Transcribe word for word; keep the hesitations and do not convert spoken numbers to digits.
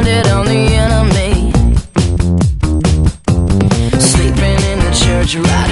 landed on the enemy. Sleeping in the church right